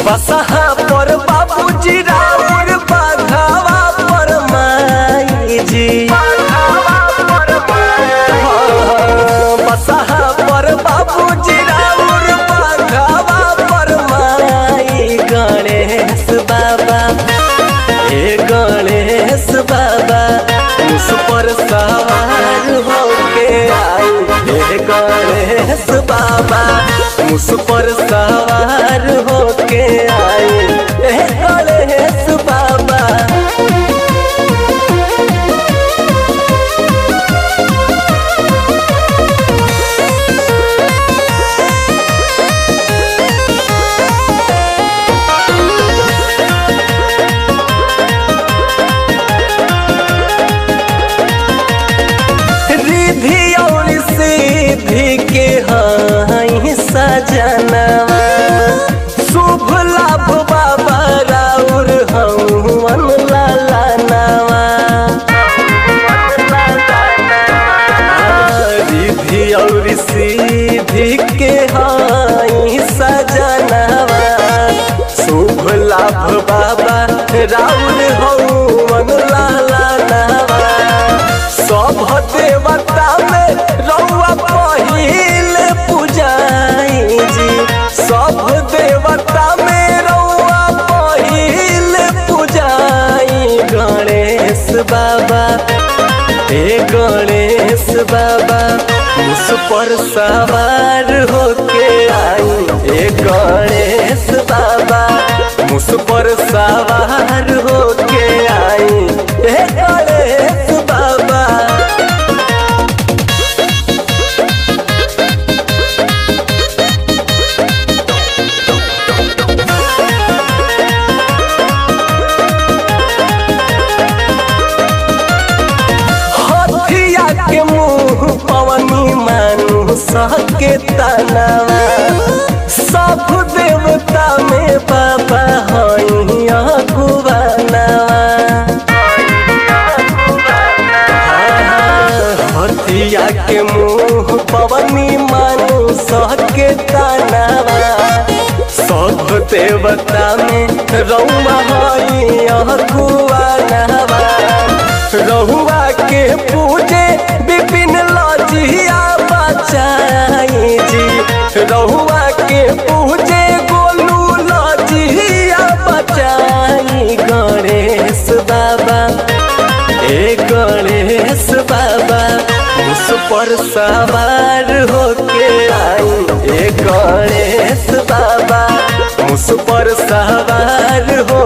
बसहा पर बाबूजी राउर बाघावा पर माई जी। बसहा पर बाबूजी राउर बाघावा पर माई। गणेश बाबा हे गणेश बाबा उस पर सवार होके आई। हे गणेश बाबा उस पर सवार होके आई। हे गणेश बाबा रिधि और सिद्धि के हाई सजनवा। शुभ लाभ बाबा राउर हवन लाला नवा। रिधि और सिद्धि के हाई सजनवा। शुभ लाभ बाबा राउर हवन लाला नवा। सब देवता में रउआ पहिल पूजाई जी। सब देवता में रउआ पहिल पूजाई। गणेश बाबा हे गणेश बाबा उस पर सवार होके आई। हे गणेश बाबा उस पर सवार होके आई। हे गणेश बाबा के मुँह पवनी मानु सके तनावा। सब देवता में बाबा हई अगुवानावा। हथिया के मुँह पवनी मानु सके तनावा। सब देवता में रउआ हई अगुवानावा। रहुआ के पूजे विपिन लजिया बचाई जी। रहुआ के पूजे गोलू लजिया बचाई। गणेश बाबा हे गणेश बाबा उस पर सवार होके आई। हे गणेश बाबा उस पर सवार हो